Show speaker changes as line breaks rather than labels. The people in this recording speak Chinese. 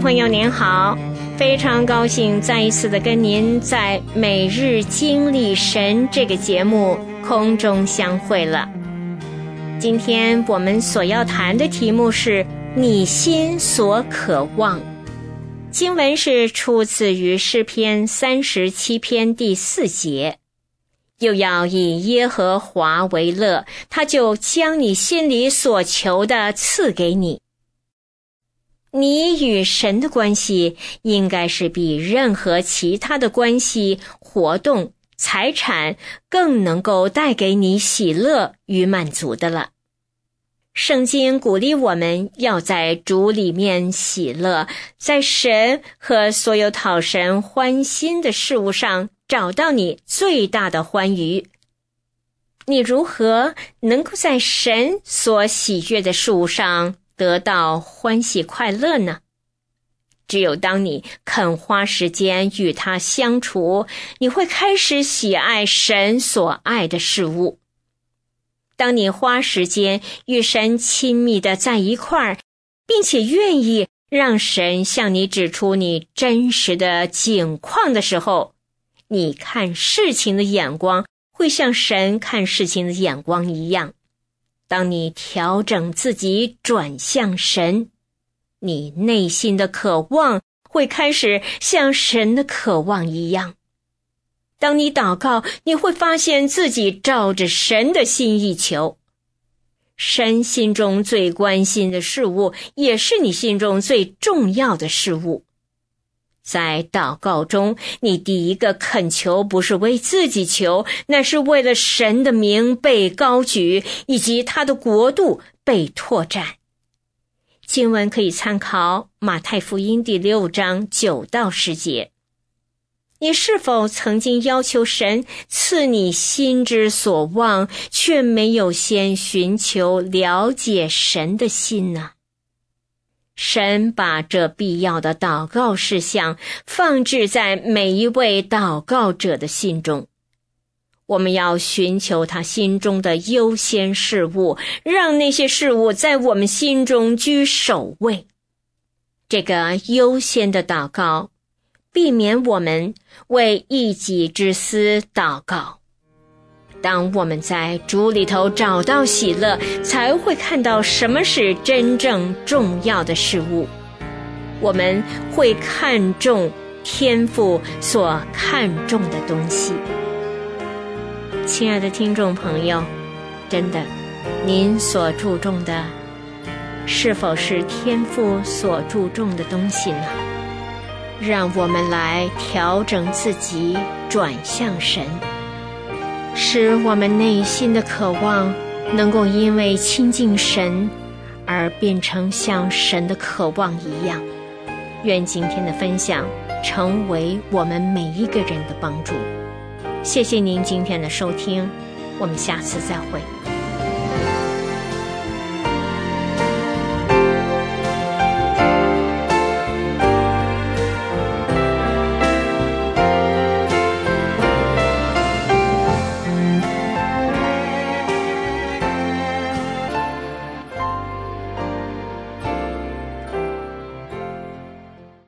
朋友您好，非常高兴再一次的跟您在每日经历神这个节目空中相会了。今天我们所要谈的题目是你心所渴望。经文是出自于诗篇37篇第4节，又要以耶和华为乐，他就将你心里所求的赐给你。你与神的关系应该是比任何其他的关系、活动、财产更能够带给你喜乐与满足的了。圣经鼓励我们要在主里面喜乐，在神和所有讨神欢心的事物上找到你最大的欢愉。你如何能够在神所喜悦的事物上得到欢喜快乐呢？只有当你肯花时间与他相处，你会开始喜爱神所爱的事物。当你花时间与神亲密的在一块儿，并且愿意让神向你指出你真实的境况的时候，你看事情的眼光会像神看事情的眼光一样。当你调整自己转向神，你内心的渴望会开始像神的渴望一样。当你祷告，你会发现自己照着神的心意求。神心中最关心的事物，也是你心中最重要的事物。在祷告中，你第一个恳求不是为自己求，那是为了神的名被高举，以及他的国度被拓展。经文可以参考马太福音第6章9到10节。你是否曾经要求神赐你心之所望，却没有先寻求了解神的心呢？神把这必要的祷告事项放置在每一位祷告者的心中。我们要寻求他心中的优先事物，让那些事物在我们心中居首位。这个优先的祷告，避免我们为一己之私祷告。当我们在主里头找到喜乐，才会看到什么是真正重要的事物。我们会看重天父所看重的东西。亲爱的听众朋友，真的，您所注重的是否是天父所注重的东西呢？让我们来调整自己，转向神，使我们内心的渴望能够因为亲近神而变成像神的渴望一样。愿今天的分享成为我们每一个人的帮助。谢谢您今天的收听，我们下次再会。